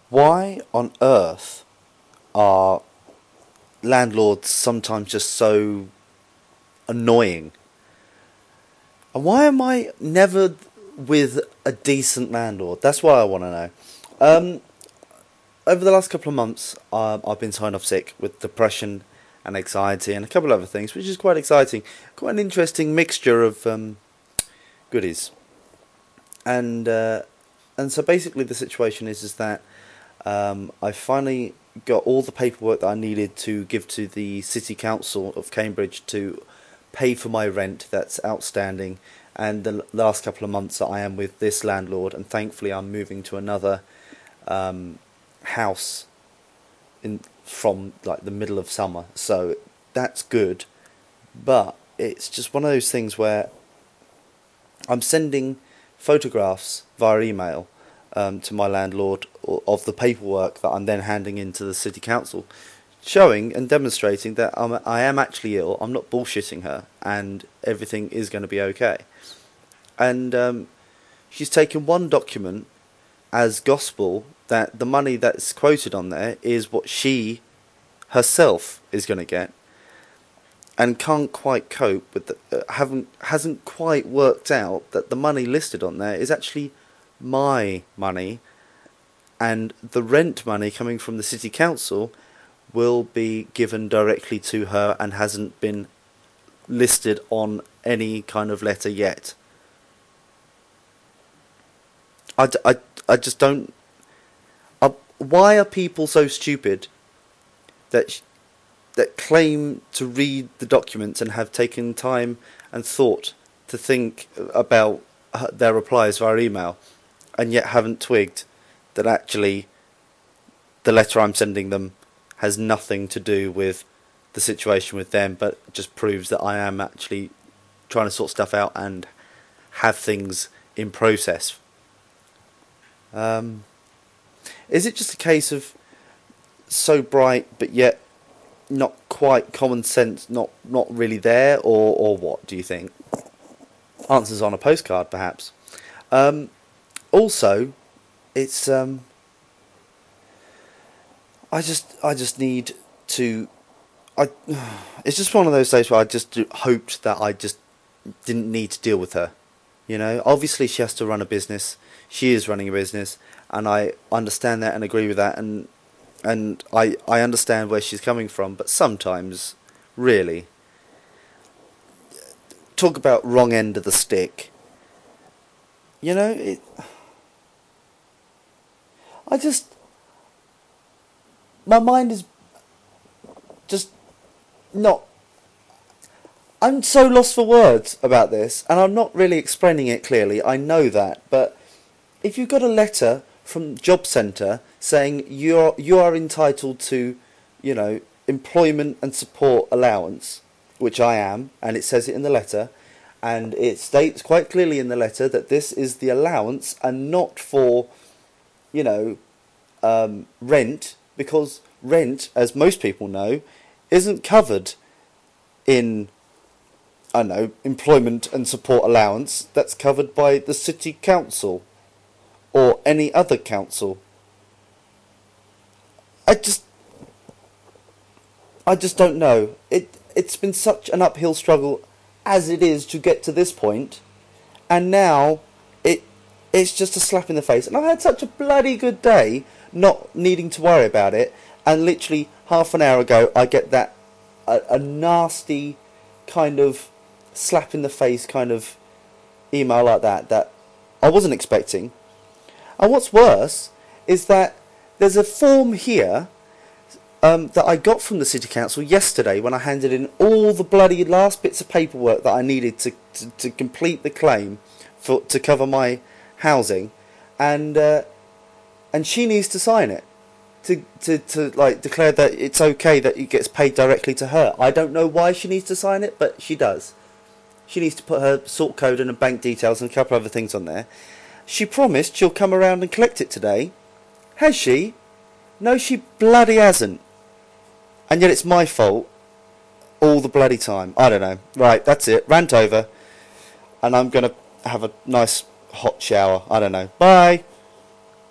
Why on earth are landlords sometimes just so annoying? And why am I never with a decent landlord? That's what I want to know. Um, Over the last couple of months, I've been signed off sick with depression and anxiety and a couple of other things, which is quite exciting. Quite an interesting mixture of goodies. And so basically, the situation is that I finally got all the paperwork that I needed to give to the City Council of Cambridge to pay for my rent that's outstanding, and the last couple of months that I am with this landlord, and thankfully I'm moving to another house in from like the middle of summer, so that's good. But it's just one of those things where I'm sending photographs via email to my landlord of the paperwork that I'm then handing in to the city council, showing and demonstrating that I am actually ill, I'm not bullshitting her, and everything is going to be okay. And she's taken one document as gospel that the money that's quoted on there is what she herself is going to get, and can't quite cope with hasn't quite worked out that the money listed on there is actually my money, and the rent money coming from the city council will be given directly to her and hasn't been listed on any kind of letter yet. I just don't. Why are people so stupid that that claim to read the documents and have taken time and thought to think about their replies via email, and yet haven't twigged that actually the letter I'm sending them has nothing to do with the situation with them, but just proves that I am actually trying to sort stuff out and have things in process. Is it just a case of so bright but yet not quite common sense, not really there, or what do you think? Answers on a postcard, perhaps. Also, it's I just need to. I It's just one of those days where I just hoped that I just didn't need to deal with her. You know, obviously she has to run a business. She is running a business, and I understand that and agree with that, and I understand where she's coming from. But sometimes, really, talk about wrong end of the stick. You know, I just my mind is just not. I'm so lost for words about this, and I'm not really explaining it clearly. I know that, but if you got a letter from Job Centre saying you are entitled to, you know, employment and support allowance, which I am, and it says it in the letter, and it states quite clearly in the letter that this is the allowance and not for, you know, rent, because rent, as most people know, isn't covered in, I don't know, employment and support allowance. That's covered by the city council or any other council. I just don't know. It's been such an uphill struggle as it is to get to this point, and now it's just a slap in the face. And I've had such a bloody good day not needing to worry about it, and literally half an hour ago I get that a nasty kind of slap in the face kind of email like that I wasn't expecting. And what's worse is that there's a form here that I got from the City Council yesterday when I handed in all the bloody last bits of paperwork that I needed to complete the claim to cover my housing, and she needs to sign it to like declare that it's okay that it gets paid directly to her. I don't know why she needs to sign it, but she does. She needs to put her sort code and her bank details and a couple of other things on there. She promised she'll come around and collect it today. Has she? No, she bloody hasn't. And yet it's my fault all the bloody time. I don't know. Right, that's it. Rant over. And I'm going to have a nice hot shower. I don't know. Bye.